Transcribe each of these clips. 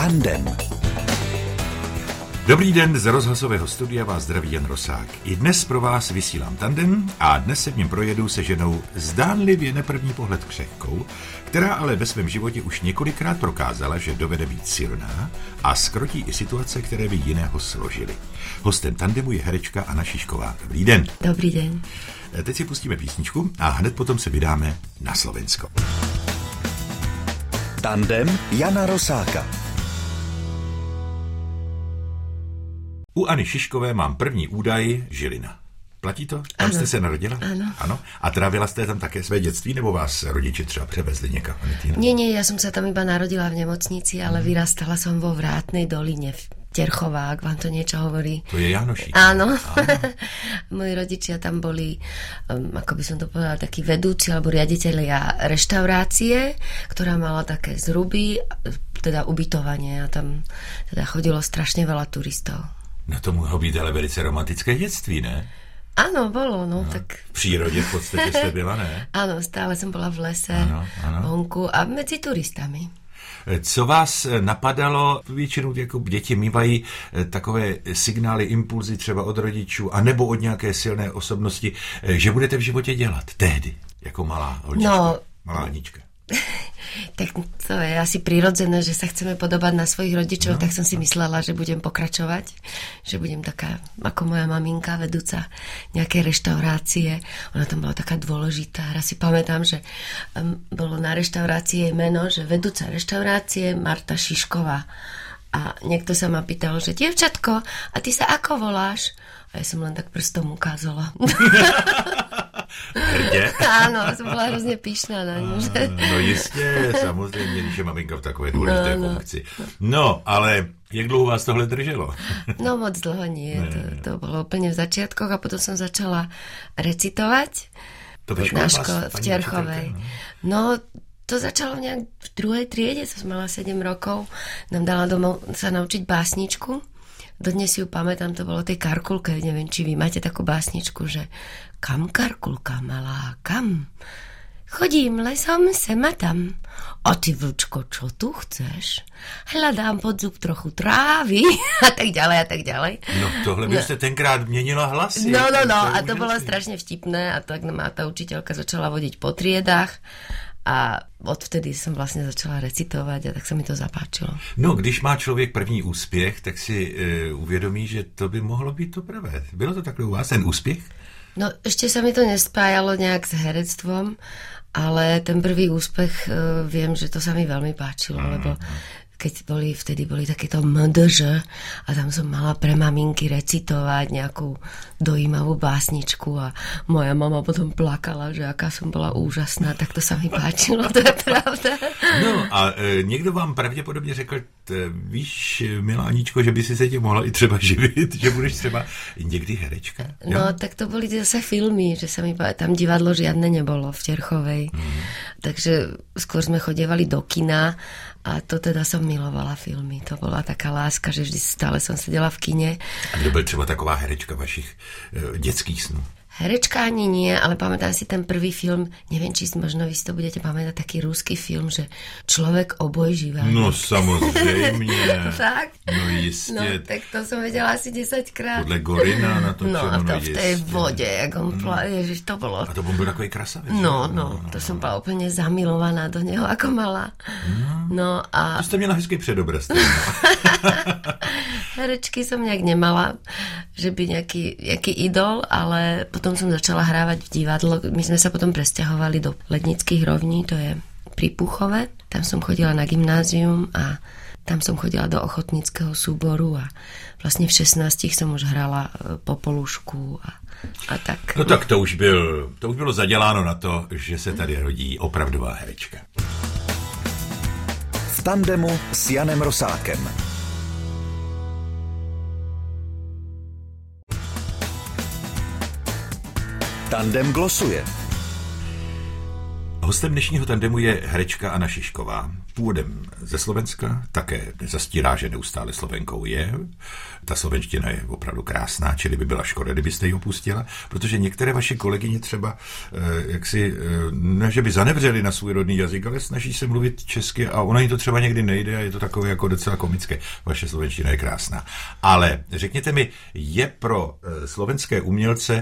Tandem. Dobrý den, z rozhlasového studia vás zdraví Jan Rosák. I dnes pro vás vysílám Tandem a dnes se v něm projedu se ženou zdánlivě na první pohled křehkou, která ale ve svém životě už několikrát prokázala, že dovede být silná a zkrotí i situace, které by jiného složily. Hostem Tandemu je herečka Anna Šišková. Dobrý den. Dobrý den. Teď si pustíme písničku a hned potom se vydáme na Slovensko. Tandem Jana Rosáka. U Anny Šiškové mám první údaj Žilina. Platí to? Tam jste se narodila? Ano. A trávila jste tam také své dětství, nebo vás rodiče třeba převezli někam? Nie, ja som sa tam iba narodila v nemocnici, ale vyrastala som vo Vrátnej doline v Terchová, ak vám to niečo hovorí. To je Jánošík. Áno. Moji rodičia tam boli, ako by som to povedala, takí vedúci alebo riaditelia reštaurácie, ktorá mala také zruby, teda ubytovanie a tam teda chodilo strašne veľa turistov. No to mohlo být ale velice romantické dětství, ne? Áno, bolo, no tak... V přírodě v podstatě jste byla, ne? Áno, stále som bola v lese, ano. vonku a medzi turistami. Co vás napadalo, většinou jako děti mývají takové signály, impulzy třeba od rodičů, anebo od nějaké silné osobnosti, že budete v životě dělat tehdy, jako malá holčička, malá Anička? Tak to je asi prirodzené, že sa chceme podobať na svojich rodičov, tak som si myslela, že budem pokračovať, že budem taká ako moja maminka, vedúca nejakej reštaurácie. Ona tam bola taká dôležitá. Raz si pamätám, že bolo na reštaurácii jej meno, že vedúca reštaurácie Marta Šišková. A niekto sa ma pýtal, že dievčatko, a ty sa ako voláš? A ja som len tak prstom ukázala. Hrdě? Áno, som bola hrozně pyšná na ňu. No jistě, samozřejmě, když je maminka v takové důležité funkci. No, ale jak dlouho vás tohle drželo? No moc dlho nie. To bolo úplne v začiatkoch a potom som začala recitovať v Terchovej. No, to začalo nejak v druhej triede, som mala 7 rokov. Nám dala domov sa naučiť básničku. Dodnes si ju pamätám, to bolo tej Karkulke, neviem, či vy máte takú básničku, že kam, Karkulka malá, kam? Chodím lesom sem a tam. A ty, vlčko, čo tu chceš? Hľadám pod zub trochu trávy a tak ďalej a tak ďalej. No tohle byste tenkrát měnila hlasy. No a to bolo strašne vtipné a tak ma tá učiteľka začala vodiť po triedách. A odvtedy jsem vlastně začala recitovat a tak se mi to zapáčilo. No, když má člověk první úspěch, tak si uvědomí, že to by mohlo být to prvé. Bylo to takhle u vás, ten úspěch? No, ešte sa mi to nespájalo nejak s herectvom, ale ten prvý úspech viem, že to sa mi veľmi páčilo, lebo keď vtedy boli takéto MDŽ a tam som mala pre maminky recitovať nejakú dojímavú básničku a moja mama potom plakala, že aká som bola úžasná, tak to sa mi páčilo, to je pravda. No a někdo vám pravděpodobně řekl, víš, milá Aničko, že by si se tě mohla i třeba živit, že budeš třeba někdy herečka? Jo? No, tak to boli zase filmy, že sa mi tam divadlo žiadne nebolo v Terchovej. Takže skôr sme chodievali do kina a to teda som milovala filmy. To bola taká láska, že vždy stále som sedela v kine. A kdo byl třeba taková herečka vašich dětských snů? Herečka ani nie, ale pamätám si ten prvý film, neviem, či možno vy si to budete pamätať, taký ruský film, že Človek obojžívá. No samozřejmě. Tak? No jistě. No, tak to som vedela asi 10krát. Podle Gorina na to, no a to v tej vode, jak on ježiš, to bolo. A to byl takový krasavec. No, to som bola úplne zamilovaná do neho, ako malá. No a... To jste měla hezký předobraz. Herečky som nejak nemala, že by nejaký idol, ale potom som začala hrávať v divadlo. My sme sa potom presťahovali do Lednických rovní, to je pri Puchove. Tam som chodila na gymnázium a tam som chodila do ochotnického súboru a vlastne v 16 som už hrala Popolušku a tak. No tak to už bylo zaděláno na to, že se tady rodí opravdová herečka. V tandemu s Janem Rosákem. Tandem glosuje. Hostem dnešního tandemu je herečka Anna Šišková. Původem ze Slovenska, také nezastírá, že neustále Slovenkou je. Ta slovenština je opravdu krásná, čili by byla škoda, kdybyste ji opustila, protože některé vaše kolegyně třeba ne, že by zanevřeli na svůj rodný jazyk, ale snaží se mluvit česky a ono jí to třeba někdy nejde a je to takové jako docela komické. Vaše slovenština je krásná. Ale řekněte mi, je pro slovenské umělce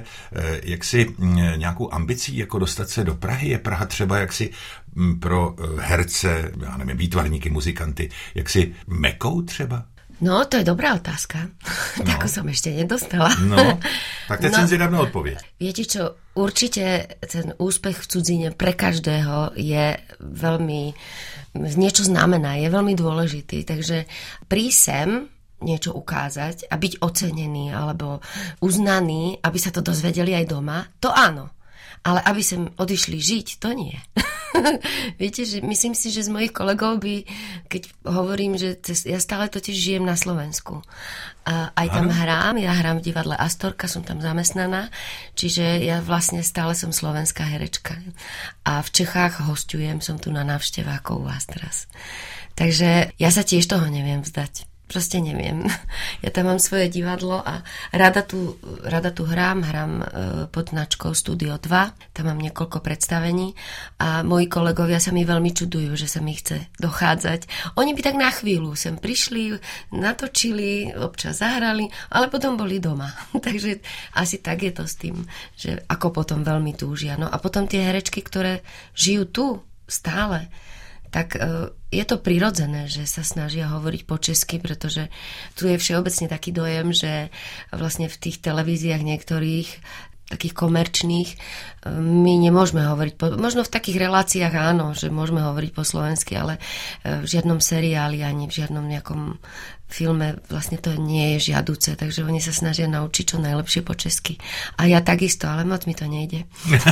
nějakou ambicí jako dostat se do Prahy? Je Praha třeba pro herce, já nevím, výtvarníky, muzikanty, mekou třeba? No, to je dobrá otázka. No. Takú som ešte nedostala. No, tak teď som zvedavná odpoveď. Viete čo, určite ten úspech v cudzine pre každého je veľmi, niečo znamená, je veľmi dôležitý. Takže prísť sem, niečo ukázať a byť ocenený alebo uznaný, aby sa to dozvedeli aj doma, to áno. Ale aby sem odišli žiť, to nie. Viete, že myslím si, že z mojich kolegov by, keď hovorím, že ja stále totiž žijem na Slovensku. A aj tam hrám, ja hrám v divadle Astorka, som tam zamestnaná, čiže ja vlastne stále som slovenská herečka. A v Čechách hosťujem, som tu na návšteve ako u vás teraz. Takže ja sa tiež toho neviem vzdať. Proste neviem. Ja tam mám svoje divadlo a rada tu hrám pod značkou Studio 2. Tam mám niekoľko predstavení a moji kolegovia sa mi veľmi čudujú, že sa mi chce dochádzať. Oni by tak na chvíľu sem prišli, natočili, občas zahrali, ale potom boli doma. Takže asi tak je to s tým, že ako potom veľmi túžia. No a potom tie herečky, ktoré žijú tu stále, tak je to prirodzené, že sa snažia hovoriť po česky, pretože tu je všeobecne taký dojem, že vlastne v tých televíziách niektorých takých komerčných my nemôžeme hovoriť, možno v takých reláciách áno, že môžeme hovoriť po slovensky, ale v žiadnom seriáli ani v žiadnom nejakom filme vlastne to nie je žiaduce, takže oni sa snažia naučiť čo najlepšie po česky. A ja takisto, ale moc mi to nejde.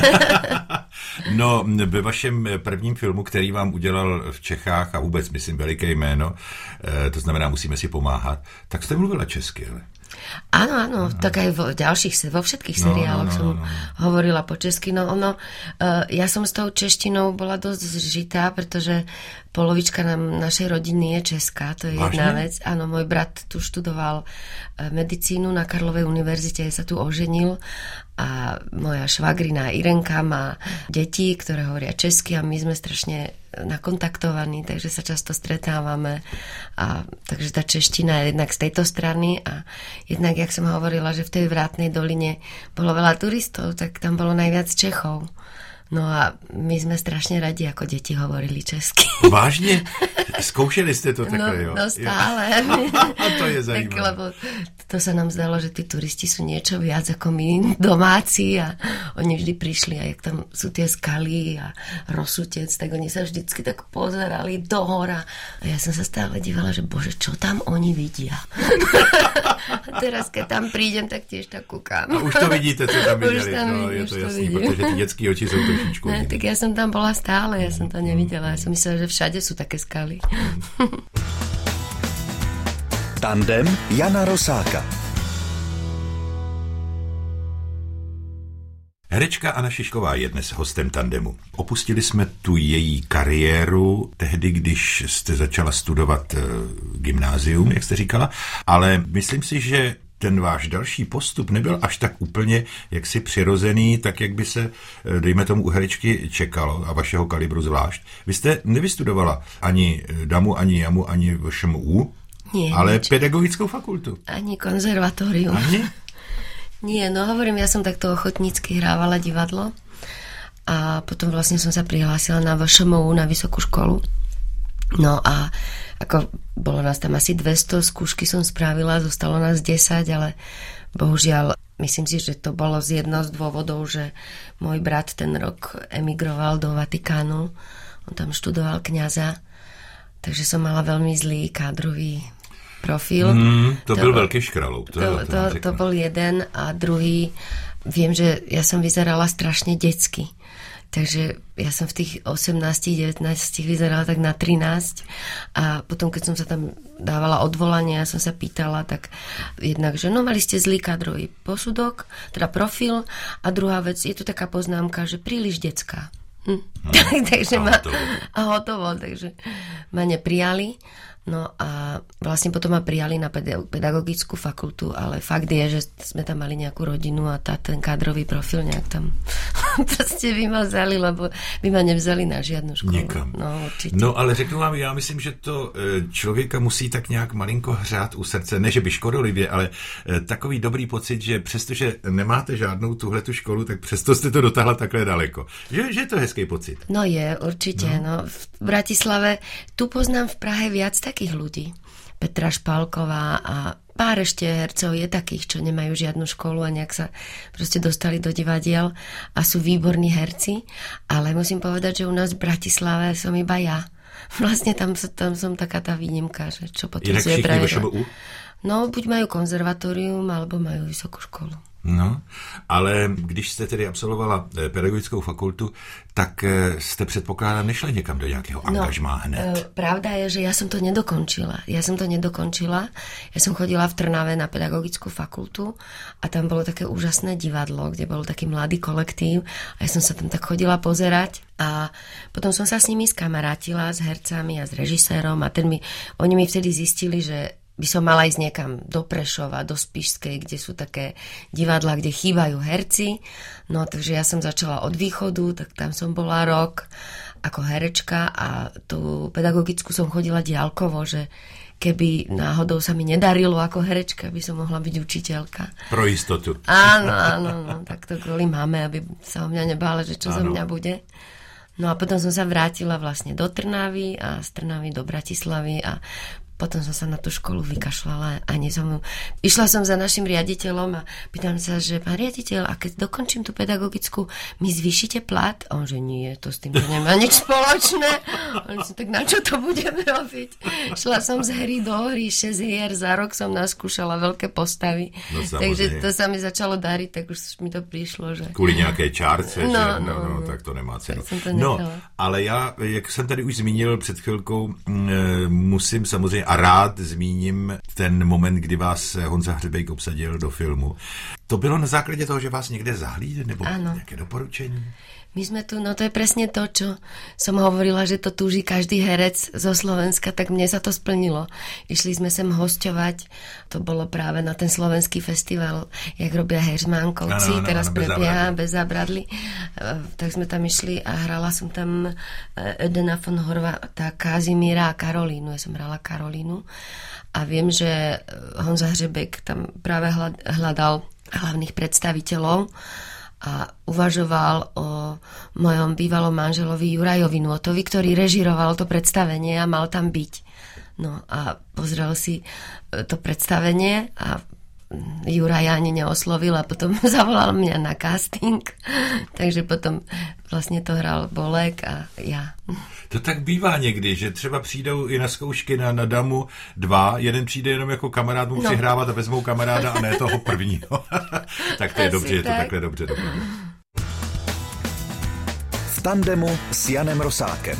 No, ve vašem prvním filmu, který vám udělal v Čechách a vůbec, myslím, veliké jméno, to znamená Musíme si pomáhat, tak jste mluvila česky, ale... Áno, tak aj vo všetkých seriáloch som hovorila po česky. No ja som s tou češtinou bola dosť zžitá, pretože polovička našej rodiny je česká, to je jedna vec. Áno, môj brat tu študoval medicínu na Karlovej univerzite, sa tu oženil a moja švagrina Irenka má deti, ktoré hovoria česky a my sme strašne nakontaktovaní, takže sa často stretávame a takže tá čeština je jednak z tejto strany a jednak, jak som hovorila, že v tej Vrátnej doline bolo veľa turistov, tak tam bolo najviac Čechov. No a my sme strašne radi, ako deti hovorili česky. Vážne? Skúšali ste to takhle, jo? No stále. A to je zajímavé. Lebo to sa nám zdalo, že tí turisti sú niečo viac ako my domáci a oni vždy prišli a jak tam sú tie skaly a Rosutec, tak oni sa vždycky tak pozerali do hora. A ja som sa stále dívala, že bože, čo tam oni vidia? A teraz, keď tam prídem, tak tiež tak kúkam. A už to vidíte, co tam videli. No, je to jasný, protože ty detské oči sú trošičku. Ne, tak ja som tam bola stále, ja som to nevidela. Ja som myslela, že všade sú také skaly. Tandem Jana Rosáka. Herečka Anna Šišková je dnes hostem Tandemu. Opustili jsme tu její kariéru tehdy, když jste začala studovat gymnázium, jak jste říkala, ale myslím si, že ten váš další postup nebyl až tak úplně jaksi přirozený, tak jak by se, dejme tomu, u herečky čekalo a vašeho kalibru zvlášť. Vy jste nevystudovala ani DAMu, ani JAMu, ani VŠMU, ale pedagogickou fakultu. Ani konzervatórium. Ani? Nie, no hovorím, ja som takto ochotnícky hrávala divadlo a potom vlastne som sa prihlásila na VŠMU, na vysokú školu. No a ako bolo nás tam asi 200, skúšky som spravila, zostalo nás 10, ale bohužiaľ, myslím si, že to bolo z jedného z dôvodov, že môj brat ten rok emigroval do Vatikánu, on tam študoval kňaza, takže som mala veľmi zlý kádrový profil. To byl veľký škralov. To bol jeden a druhý, viem, že ja som vyzerala strašne detsky. Takže ja som v tých 18-19 vyzerala tak na 13 a potom, keď som sa tam dávala odvolanie, ja som sa pýtala, tak jednak, že no mali ste zlý kádrový posudok, teda profil a druhá vec, je tu taká poznámka, že príliš detská. Takže hotovo, takže ma neprijali. No a vlastne potom ma prijali na pedagogickú fakultu, ale fakt je, že sme tam mali nejakú rodinu a ten kádrový profil nejak tam proste vymazali, lebo by ma nevzali na žiadnu školu. Nikam. No, určite. No ale řeknu vám, já myslím, že to člověka musí tak nějak malinko hřát u srdce, ne že by škodolivě, ale takový dobrý pocit, že přestože nemáte žádnou tuhletu školu, tak přesto jste to dotáhla takhle daleko. Že je to hezký pocit. No je, určite. No. V Bratislave, tu poznám v Prahe viac takých ľudí. Petra Špálková a pár ešte hercov je takých, čo nemajú žiadnu školu a nejak sa proste dostali do divadiel a sú výborní herci, ale musím povedať, že u nás v Bratislave som iba ja. Vlastne tam som taká tá výnimka, že čo potvrdzuje pravidlo. No, buď majú konzervatórium, alebo majú vysokú školu. No, ale když jste tedy absolvovala pedagogickou fakultu, tak jste předpokládám nešla někam do nějakého angažmá hned. Pravda je, že ja som to nedokončila. Ja som chodila v Trnave na pedagogickú fakultu a tam bolo také úžasné divadlo, kde bol taký mladý kolektív a ja som sa tam tak chodila pozerať a potom som sa s nimi skamarátila, s hercami a s režisérom a oni mi vtedy zistili, že by som mala ísť niekam do Prešova, do Spišskej, kde sú také divadlá, kde chýbajú herci. No, takže ja som začala od východu, tak tam som bola rok ako herečka a tú pedagogickú som chodila diaľkovo, že keby náhodou sa mi nedarilo ako herečka, by som mohla byť učiteľka. Pro istotu. Áno, tak to kvôli mame, aby sa o mňa nebála, že čo za mňa bude. No a potom som sa vrátila vlastne do Trnavy a z Trnavy do Bratislavy a potom som sa na tú školu vykašľala a išla som za našim riaditeľom a pýtam sa, že pán riaditeľ, a keď dokončím tú pedagogickú, mi zvýšite plat? A on, že nie, to s tým nemá nič spoločné. On sa, tak na čo to budeme robiť? Šla som z hry do hry, 6 hier, za rok som naskúšala veľké postavy. No, takže to sa mi začalo dariť, tak už mi to prišlo, že... Kvůli nějaké čárce, tak to nemá cenu. No, ale já, jak jsem tady už zmínil před chvilkou, musím samozřejmě a rád zmíním ten moment, kdy vás Honza Hřebejk obsadil do filmu. To bylo na základě toho, že vás někde zahlídl, nebo nějaké doporučení? My sme tu, no to je presne to, čo som hovorila, že to túži každý herec zo Slovenska, tak mne sa to splnilo. Išli sme sem hosťovať, to bolo práve na ten slovenský festival, jak robia Heřmánkovci, teraz prebieha bez zábradly. Tak sme tam išli a hrala som tam Edena von Horváta, Kazimíra a Karolínu. Ja som hrala Karolínu a viem, že Honza Hřebejk tam práve hľadal hlavných predstaviteľov a uvažoval o mojom bývalom manželovi Jurajovi Nôtovi, ktorý režiroval to predstavenie a mal tam byť. No a pozrel si to predstavenie a Juraja ani neoslovil a potom zavolal mňa na casting. Takže potom vlastne to hral Bolek a ja. To tak bývá někdy, že třeba přijdou i na zkoušky na Damu 2, jeden přijde jenom jako kamarád mu přihrávat a vezmou kamaráda a ne toho prvního. Tak to je dobře, je to takhle dobře dopadne. V tandemu s Janem Rosákem.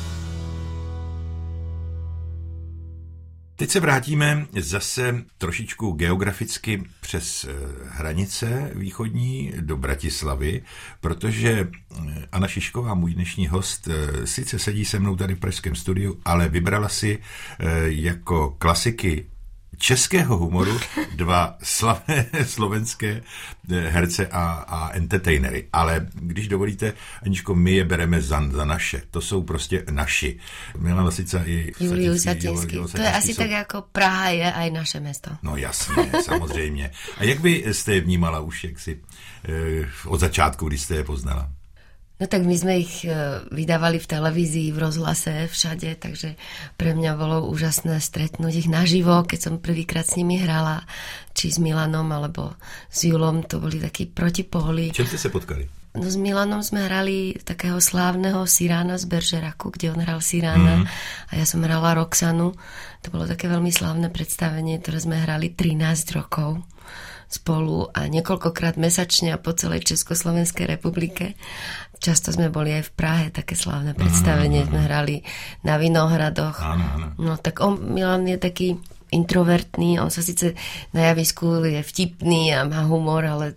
Teď se vrátíme zase trošičku geograficky přes hranice východní do Bratislavy, protože Anna Šišková, můj dnešní host, sice sedí se mnou tady v pražském studiu, ale vybrala si jako klasiky českého humoru 2 slavné slovenské herce a entertainery. Ale když dovolíte, Aničko, my je bereme za naše. To jsou prostě naši. Milan Lasica i Julius Satinský. To je asi tak, jako Praha je aj naše město. No jasně, samozřejmě. A jak by jste je vnímala už, jak si od začátku, když jste je poznala? No tak my sme ich vydávali v televízii, v rozhlase, všade, takže pre mňa bolo úžasné stretnúť ich naživo, keď som prvýkrát s nimi hrala, či s Milanom, alebo s Julom, to boli takí protipóly. Čím ste sa potkali? No s Milanom sme hrali takého slávneho Sirána z Beržeraku, kde on hral Sirána a ja som hrala Roxanu. To bolo také veľmi slávne predstavenie, ktoré sme hrali 13 rokov spolu a niekoľkokrát mesačne a po celej Československej republike. Často sme boli aj v Prahe, také slávne predstavenie, sme hrali na Vinohradoch. No tak Milan je taký introvertný, on sa síce na javisku je vtipný a má humor, ale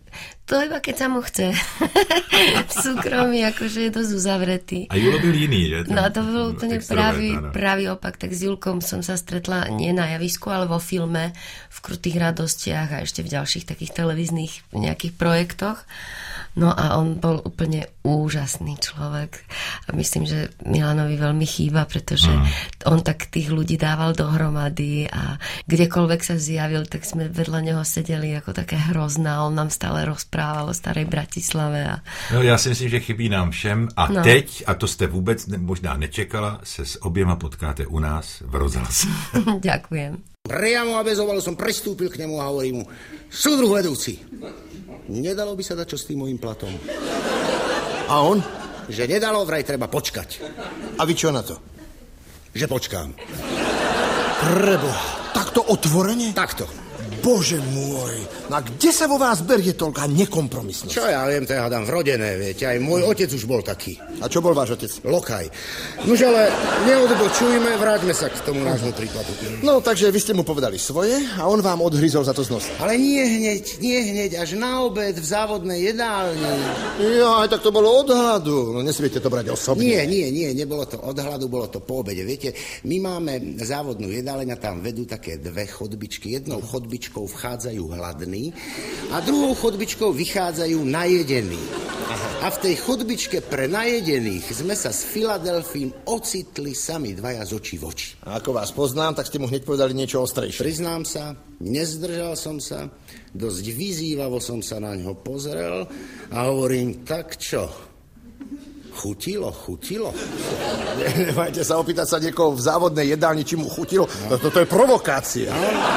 to iba keď sa mu chce. V súkromí akože je dosť uzavretý. A Julo byl jiný, že? No to bol úplne pravý opak. Tak s Julkom som sa stretla nie na javisku, ale vo filme, v Krutých radostiach a ešte v ďalších takých televíznych nejakých projektoch. No a on bol úplne úžasný človek. A myslím, že Milanovi veľmi chýba, pretože on tak tých ľudí dával dohromady a kdekoľvek sa zjavil, tak sme vedľa neho sedeli ako také hrozná. On nám stále rozprával o starej Bratislave. No já si myslím, že chybí nám všem. A teď, a to jste vůbec možná nečekala, se s oběma potkáte u nás v rozhlase. Ďakujem. Priamo a bez obalu som prestúpil k nemu a hovorím mu: súdruh vedúci, nedalo by sa dať čo s tým mojím platom? A on? Že nedalo, vraj treba počkať. A vy čo na to? Že počkám. Preboha, takto otvorene? Takto. Bože môj, no kde sa vo vás berie toľká nekompromisnosť? Čo ja viem, to ja hádam vrodené, viete, aj môj otec už bol taký. A čo bol váš otec? Lokaj. Nož ale neodbočujme, vráťme sa k tomu nášmu prípadu. No, takže vy ste mu povedali svoje a on vám odhryzol za to z nosa. Ale nie hneď, až na obed v závodnej jedálni. Ja, aj tak to bolo od hladu. No nesmiete to brať osobne. Nie, nebolo to od hladu, bolo to po obede. Viete, my máme závodnú jedáleň a tam vedú také dve chodbičky. Jednou chodbičkou vchádzajú hladní a druhou chodbičkou vychádzajú najedení. A v tej chodbičke pre najedených sme sa s Filadelfím ocitli sami dvaja z očí v oči. A ako vás poznám, tak ste mu hneď povedali niečo ostrejšie. Priznám sa, nezdržal som sa, dosť vyzývavo som sa na ňo pozrel a hovorím: tak čo? Chutilo? Nemajte sa opýtať sa niekoho v závodnej jedálni, či mu chutilo. Toto je provokácia.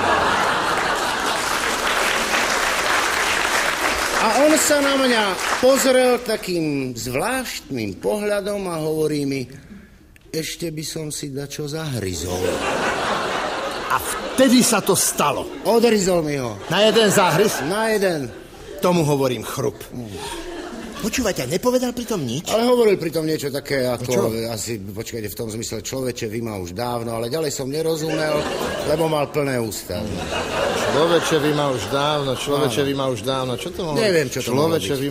A on sa na mňa pozrel takým zvláštnym pohľadom a hovorí mi: ešte by som si dačo zahryzol. A vtedy sa to stalo. Odryzol mi ho. Na jeden záhryz? Na jeden. Tomu hovorím chrup. Počúvajte, nepovedal pritom nič? Ale hovoril pritom niečo také ako, asi, počkajte, v tom zmysle: človeče, vy ma už dávno, ale ďalej som nerozumel, lebo mal plné ústa. Človeče, vy ma už dávno, čo to mohlo? Neviem, čo to mohlo byť. Človeče,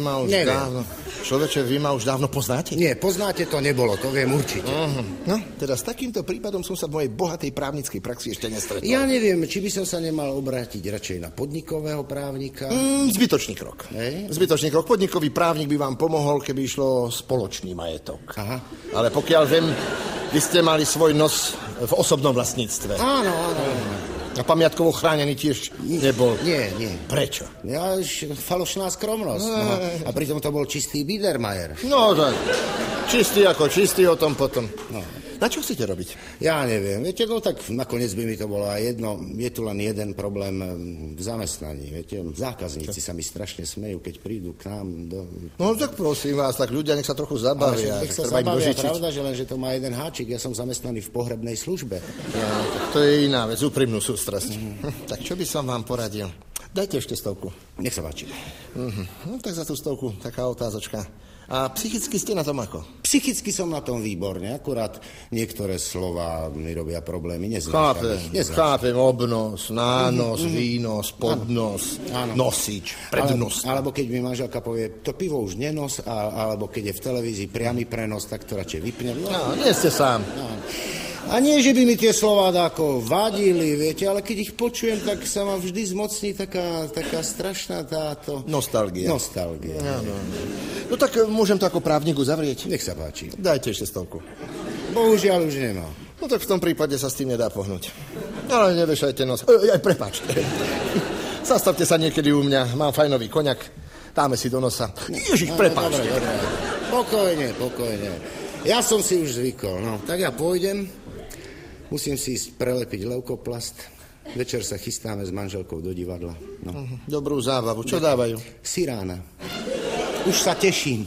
vy ma už dávno poznáte? Nie, poznáte to nebolo, to viem určite. No, teda s takýmto prípadom som sa v mojej bohatej právnickej praxi ešte nestretol. Ja neviem, či by som sa nemal obrátiť radšej na podnikového právnika. Zbytočný krok. Zbytočný krok. Podnikový právnik by vám pomohol, keby išlo spoločný majetok. Aha. Ale pokiaľ viem, vy ste mali svoj nos v osobnom vlastníctve. Áno. A pamiatkovo chránený tiež nebol. Nie. Prečo? Ja falošná skromnosť. A pritom to bol čistý Biedermeier. No tak, čistý ako čistý, o tom potom. No. Na čo chcete robiť? Ja neviem. Viete, no tak nakoniec by mi to bolo aj jedno. Je tu len jeden problém v zamestnaní. Viete, zákazníci sa mi strašne smejú, keď prídu k nám do... No tak prosím vás, tak ľudia nech sa trochu zabavia. Nech sa zabavia, pravda, že len, že to má jeden háčik. Ja som zamestnaný v pohrebnej službe. Ja, tak to je iná vec, úprimnú sústrasť. Tak čo by som vám poradil? Dajte ešte 100. Nech sa páči. No tak za tú 100 taká otázočka. A psychicky ste na tom ako? Psychicky som na tom výborne, akurát niektoré slova mi robia problémy. Chápem, obnos, nános, výnos, podnos, nosič, prednos. Alebo keď mi manželka povie: to pivo už nenos, alebo keď je v televízii priamy prenos, tak to radšej vypnem. No, nie ste sám. A nie, že by mi tie slová ako vadili, viete, ale keď ich počujem, tak sa ma vždy zmocní taká strašná táto... Nostalgia. No. No tak môžem to ako právnik uzavrieť? Nech sa páči. Dajte ešte 100. Bohužiaľ už nemá. No tak v tom prípade sa s tým nedá pohnúť. Ale nevešajte nos. Prepáčte. Zastavte sa niekedy u mňa, mám fajnový koňak, dáme si do nosa. Ježiš, prepáčte. Dobre. Pokojne. Ja som si už zvykol, no. Tak ja pôjdem. Musím si ísť prelepiť leukoplast. Večer sa chystáme s manželkou do divadla. No. Dobrú zábavu. Čo dávajú? Sirána. Už sa teším.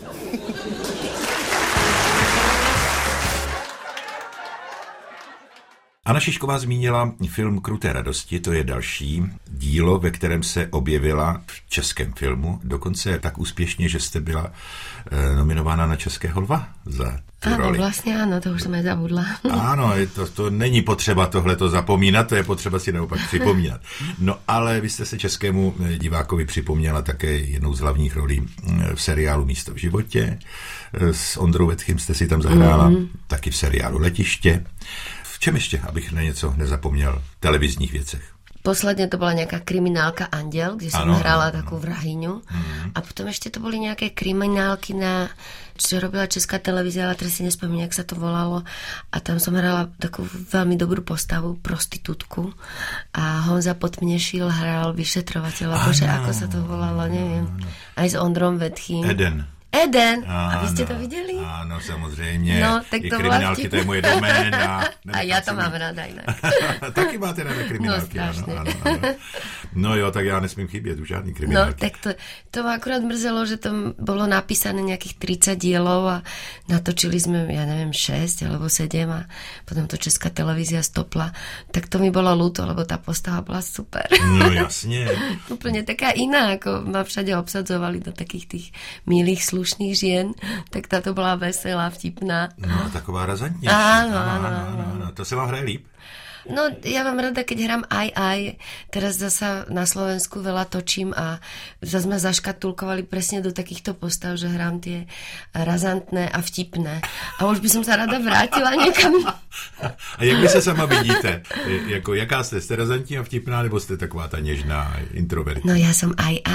Anna Šišková zmínila film Kruté radosti, to je další dílo, ve kterém se objevila v českém filmu, dokonce tak úspěšně, že jste byla nominována na Českého lva za tu roli. Vlastně ano, to už jsem zabudla. Ano, to není potřeba tohleto zapomínat, to je potřeba si naopak připomínat. No ale vy jste se českému divákovi připomněla také jednou z hlavních rolí v seriálu Místo v životě. S Ondrou Vetchym jste si tam zahrála, taky v seriálu Letiště. V čem ještě, abych na něco nezapomněl, v televizních věcech? Posledne to bola nejaká kriminálka Andiel, kde som hrála takú vrahyňu. A potom ešte to boli nejaké kriminálky, čo robila Česká televízia, ale teraz si nespomínam, jak sa to volalo. A tam som hrála takú veľmi dobrú postavu, prostitútku. A Honza Podmnešil hral vyšetrovateľa. Bože, ako sa to volalo, neviem. Aj s Ondrom Vetchym. Eden. A vy ste to videli? Áno, samozrejme. No, tak to kriminálky, to je moje doména. A ja to mám rada inak. Taky máte rada kriminálky. No, áno. No jo, tak ja nesmím chybieť už žiadny kriminálky. No, tak to ma akurát mrzelo, že tam bolo napísané nejakých 30 dielov a natočili sme, ja neviem, 6 alebo 7 a potom to Česká televízia stopla. Tak to mi bolo ľúto, lebo tá postava bola super. No jasne. Úplne taká iná, ako ma všade obsadzovali do takých tých milých slušných žien, tak táto bola veselá, vtipná. No, taková razantnější. Áno. To se vám hraje líp? No, ja mám rada, keď hrám aj. Teraz zasa na Slovensku veľa točím a zase ma zaškatulkovali presne do takýchto postav, že hrám tie razantné a vtipné. A už by som sa rada vrátila niekam. A jak vy sa sama vidíte? Jaká ste? Ste razantní a vtipná, nebo ste taková ta nežná introvertná? No, ja som aj.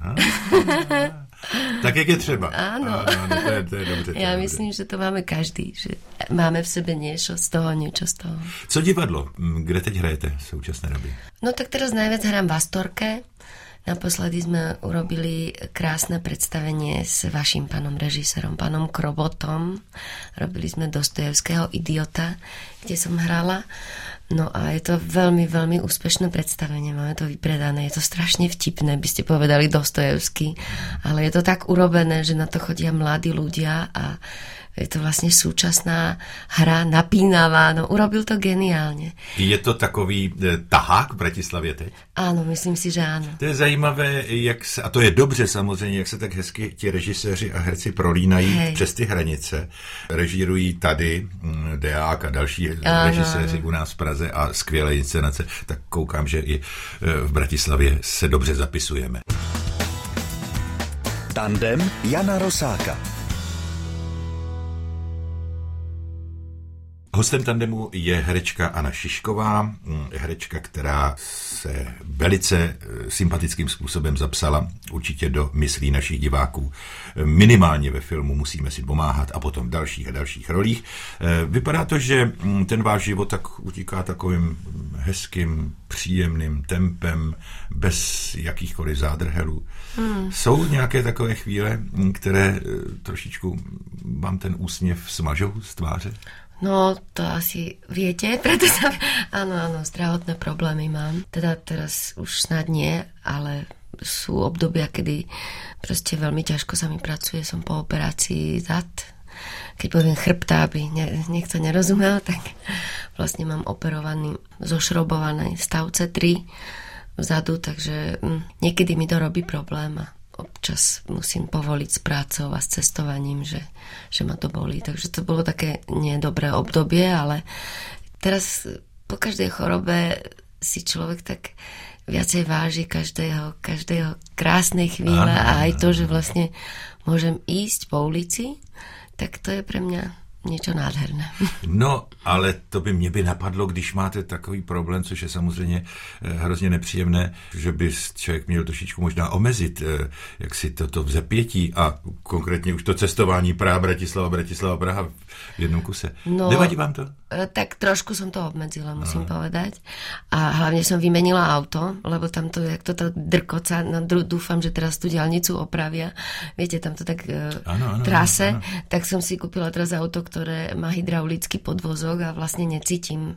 Tak jak je třeba. Áno. To je dobře. Ja myslím, že to máme každý, že máme v sebe niečo z toho. Co divadlo? Kde teď hrajete v současné době? No tak teraz najviac hrám v Astorke. Naposledy sme urobili krásne predstavenie s vašim pánom režisérom, pánom Krobotom. Robili sme Dostojevského Idiota, kde som hrala. No a je to veľmi, veľmi úspešné predstavenie. Máme to vypredané. Je to strašne vtipné, by ste povedali Dostojevský. Ale je to tak urobené, že na to chodia mladí ľudia a je to vlastne súčasná hra, napínavá. No, urobil to geniálne. Je to takový tahák v Bratislavě teď? Áno, myslím si, že áno. To je zajímavé, a to je dobře samozřejmě, jak se tak hezky ti režiséři a herci prolínají přes ty hranice. Režírují tady Deák a další režiséři u nás v Praze a skvělé inscenace. Tak koukám, že i v Bratislavě se dobře zapisujeme. Tandem Jana Rosáka. Hostem tandemu je herečka Anna Šišková, herečka, která se velice sympatickým způsobem zapsala určitě do myslí našich diváků. Minimálně ve filmu Musíme si pomáhat a potom v dalších a dalších rolích. Vypadá to, že ten váš život tak utíká takovým hezkým, příjemným tempem, bez jakýchkoliv zádrhelů. Jsou nějaké takové chvíle, které trošičku vám ten úsměv smažou z tváře? No, to asi viete, preto sa... Áno, zdravotné problémy mám. Teda teraz už snad nie, ale sú obdobia, kedy proste veľmi ťažko sa mi pracuje. Som po operácii zad. Keď poviem chrbta, aby niekto nerozumel, tak vlastne mám operovaný, zošrobovaný stavce 3 vzadu, takže niekedy mi to robí problém a občas musím povoliť s prácou a s cestovaním, že ma to bolí. Takže to bolo také nedobré obdobie, ale teraz po každej chorobe si človek tak viacej váži každého krásnej chvíle a aj to, že vlastne môžem ísť po ulici, tak to je pre mňa něco nádherné. No, ale to by mě napadlo, když máte takový problém, což je samozřejmě hrozně nepříjemné, že by člověk měl trošičku možná omezit, jak si toto vzepětí a konkrétně už to cestování Bratislava, Praha v jednom kuse. No, nevadí vám to? Tak trošku som to obmedzila, musím povedať. A hlavne som vymenila auto, lebo tam to, jak to drkoca, dúfam, že teraz tú diaľnicu opravia. Viete, tam to tak trase, tak som si kúpila teraz auto, ktoré má hydraulický podvozok a vlastne necítim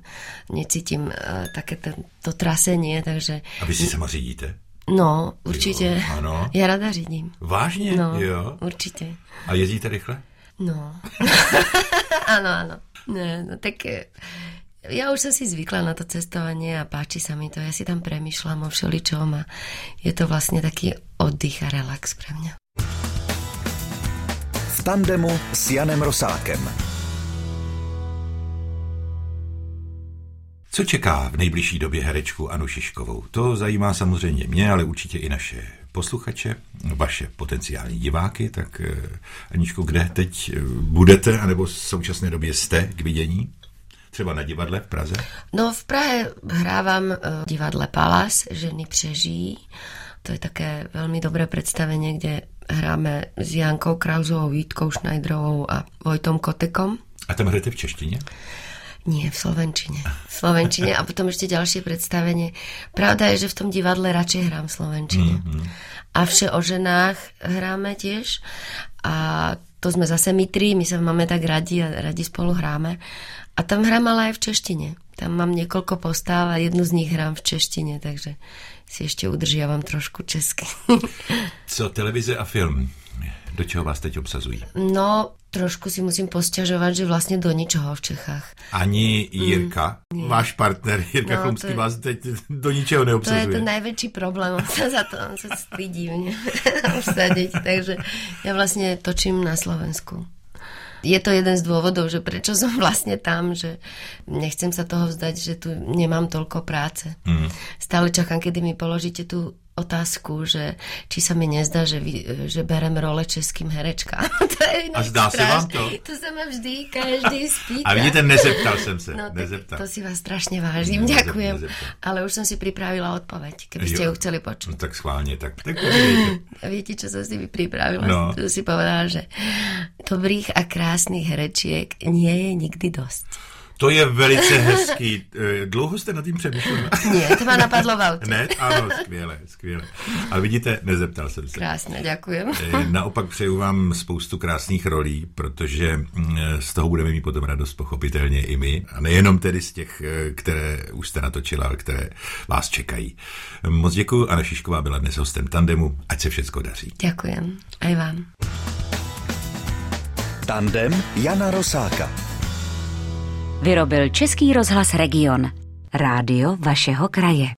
také to trasenie, takže... A vy si sama řídíte? No, určite. Jo, ano. Ja rada řídím. Vážne? No, jo. určite. A jezdíte rychle? No. Áno. Ne, no tak Ja už som si zvykla na to cestovanie a páči sa mi to. Ja si tam premýšľam o všeličom a je to vlastne taký oddych a relax pre mňa. V tandemu s Janem Rosákem. Co čeká v nejbližší době herečku Anu Šiškovou? To zajímá samozřejmě mě, ale určitě i naše posluchače, vaše potenciální diváky. Tak Aničko, kde teď budete, anebo v současné době jste k vidění? Třeba na divadle v Praze? No v Prahe hrávam v divadle Palas, Ženy přežijí. To je také veľmi dobré predstavenie, kde hráme s Jankou Krauzovou, Vítkou Šnajdrovou a Vojtom Kotekom. A tam hrajete v češtině? Nie, v slovenčine. V slovenčine a potom ešte ďalšie predstavenie. Pravda je, že v tom divadle radšej hrám v slovenčine. A Vše o ženách hráme tiež. A to sme zase my tri, my sa máme tak radi a radi spolu hráme. A tam hrám ale aj v češtine. Tam mám niekoľko postáv a jednu z nich hrám v češtine, takže si ešte udržiavam trošku česky. Co televize a film? Do čeho vás teď obsazují? No, trošku si musím posťažovať, že vlastne do ničoho v Čechách. Ani Jirka, váš partner Jirka Chlumský vás teď do ničeho neobsazuje. To je ten najväčší problém, on sa stydí mne obsadiť, takže ja vlastne točím na Slovensku. Je to jeden z dôvodov, že prečo som vlastne tam, že nechcem sa toho vzdať, že tu nemám toľko práce. Stále čakám, kedy mi položíte tú otázku, že či sa mi nezdá, že berem role českým herečkám. A zdá se vám to? To sa ma vždy každý spýta. A vidíte, nezeptal jsem se. No, to si vás strašne vážim, ďakujem. Ale už som si pripravila odpoveď, keby ste ju chceli počuť. No tak schválne, tak poviete. A viete, čo som si pripravila? No. To si povedala, že dobrých a krásnych herečiek nie je nikdy dosť. To je velice hezký. Dlouho jste nad tím přemýšleli? Nie, to ma napadlo v autě. Ne? Ano, skvěle. Ale vidíte, nezeptal jsem se. Krásně, děkujem. Naopak přeju vám spoustu krásných rolí, protože z toho budeme mít potom radost pochopitelně i my. A nejenom tedy z těch, které už jste natočila, ale které vás čekají. Moc děkuju. Anna Šišková byla dnes hostem Tandemu. Ať se všecko daří. Děkujem. Aj vám. Tandem Jana Rosáka. Vyrobil Český rozhlas Region. Rádio vašeho kraje.